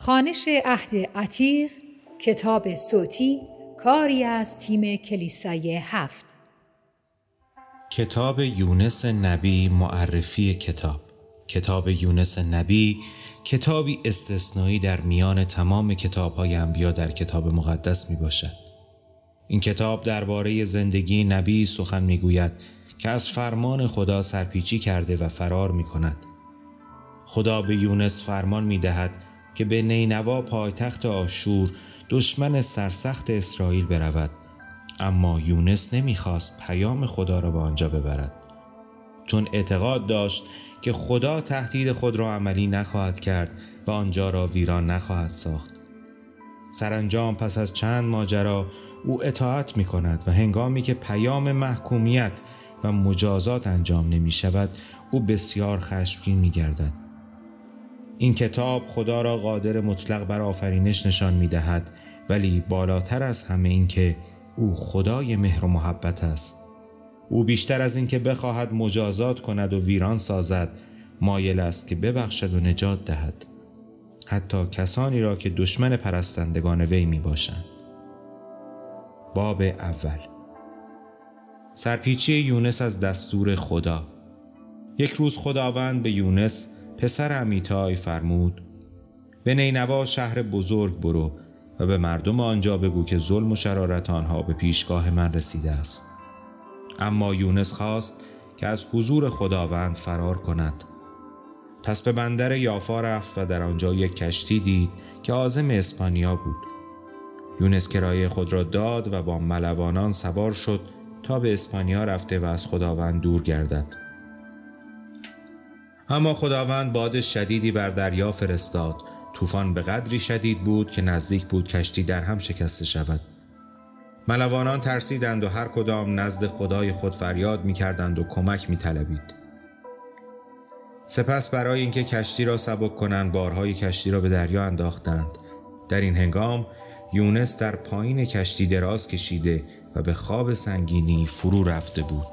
خوانش عهد عتیق، کتاب صوتی، کاری از تیم کلیسای 7. کتاب یونس نبی، معرفی کتاب یونس نبی کتابی استثنایی در میان تمام کتاب‌های انبیا در کتاب مقدس می باشد. این کتاب درباره زندگی نبی سخن می گوید که از فرمان خدا سرپیچی کرده و فرار می کند. خدا به یونس فرمان می دهد که به نینوا پایتخت آشور دشمن سرسخت اسرائیل برود، اما یونس نمیخواست پیام خدا را به آنجا ببرد، چون اعتقاد داشت که خدا تهدید خود را عملی نخواهد کرد و آنجا را ویران نخواهد ساخت. سرانجام پس از چند ماجرا او اطاعت می کند و هنگامی که پیام محکومیت و مجازات انجام نمی شود او بسیار خشمگین می گردد. این کتاب خدا را قادر مطلق بر آفرینش نشان می دهد، ولی بالاتر از همه این که او خدای مهر و محبت است. او بیشتر از این که بخواهد مجازات کند و ویران سازد، مایل است که ببخشد و نجات دهد، حتی کسانی را که دشمن پرستندگان وی می باشند. باب اول. سرپیچی یونس از دستور خدا. یک روز خداوند به یونس پسر امیتای فرمود: به نینوا شهر بزرگ برو و به مردم آنجا بگو که ظلم و شرارت آنها به پیشگاه من رسیده است. اما یونس خواست که از حضور خداوند فرار کند. پس به بندر یافا رفت و در آنجا یک کشتی دید که عازم اسپانیا بود. یونس کرایه خود را داد و با ملوانان سوار شد تا به اسپانیا رفته و از خداوند دور گردد. اما خداوند باد شدیدی بر دریا فرستاد. طوفان به قدری شدید بود که نزدیک بود کشتی در هم شکسته شود. ملوانان ترسیدند و هر کدام نزد خدای خود فریاد می کردند و کمک می طلبید. سپس برای اینکه کشتی را سبک کنند بارهای کشتی را به دریا انداختند. در این هنگام یونس در پایین کشتی دراز کشیده و به خواب سنگینی فرو رفته بود.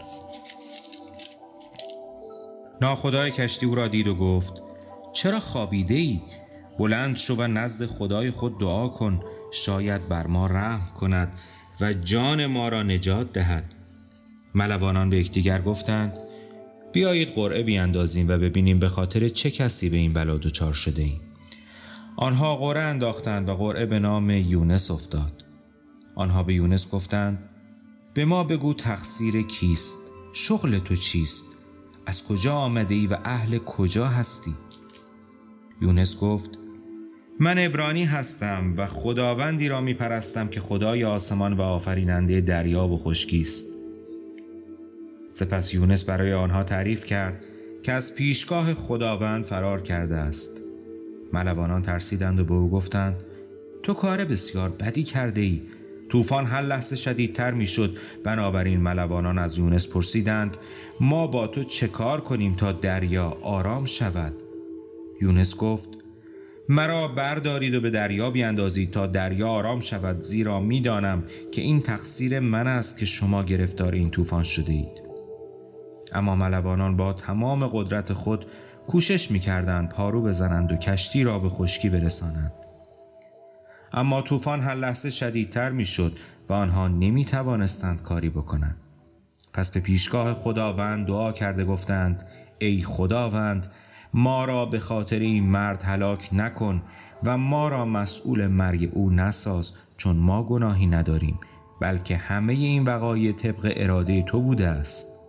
ناخدای کشتی او را دید و گفت: چرا خوابیده ای؟ بلند شو و نزد خدای خود دعا کن، شاید بر ما رحم کند و جان ما را نجات دهد. ملوانان به یکدیگر گفتند: بیایید قرعه بیاندازیم و ببینیم به خاطر چه کسی به این بلا دچار شده ایم. آنها قرعه انداختند و قرعه به نام یونس افتاد. آنها به یونس گفتند: به ما بگو تقصیر کیست؟ شغل تو چیست؟ از کجا آمده ای و اهل کجا هستی؟ یونس گفت: من عبرانی هستم و خداوندی را می پرستم که خدای آسمان و آفریننده دریا و خشکی است. سپس یونس برای آنها تعریف کرد که از پیشگاه خداوند فرار کرده است. ملوانان ترسیدند و به او گفتند: تو کار بسیار بدی کرده ای. طوفان هر لحظه شدیدتر می شد. بنابراین ملوانان از یونس پرسیدند: ما با تو چه کار کنیم تا دریا آرام شود؟ یونس گفت: مرا بردارید و به دریا بیاندازید تا دریا آرام شود، زیرا می دانم که این تقصیر من است که شما گرفتار این طوفان شده اید. اما ملوانان با تمام قدرت خود کوشش می کردند پارو بزنند و کشتی را به خشکی برسانند. اما طوفان هر لحظه شدیدتر می شد و آنها نمی توانستند کاری بکنند. پس به پیشگاه خداوند دعا کرده گفتند: ای خداوند، ما را به خاطر این مرد هلاک نکن و ما را مسئول مرگ او نساز، چون ما گناهی نداریم، بلکه همه این وقایع طبق اراده تو بوده است.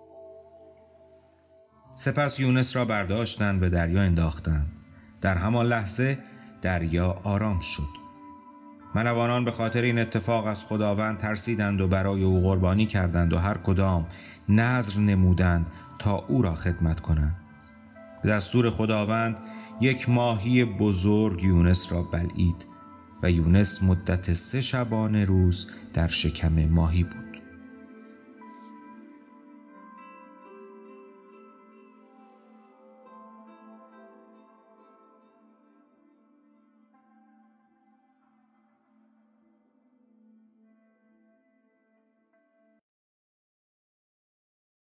سپس یونس را برداشتند به دریا انداختند. در همان لحظه دریا آرام شد. ملوانان به خاطر این اتفاق از خداوند ترسیدند و برای او قربانی کردند و هر کدام نذر نمودند تا او را خدمت کنند. به دستور خداوند یک ماهی بزرگ یونس را بلعید و یونس مدت 3 شبانه روز در شکم ماهی بود.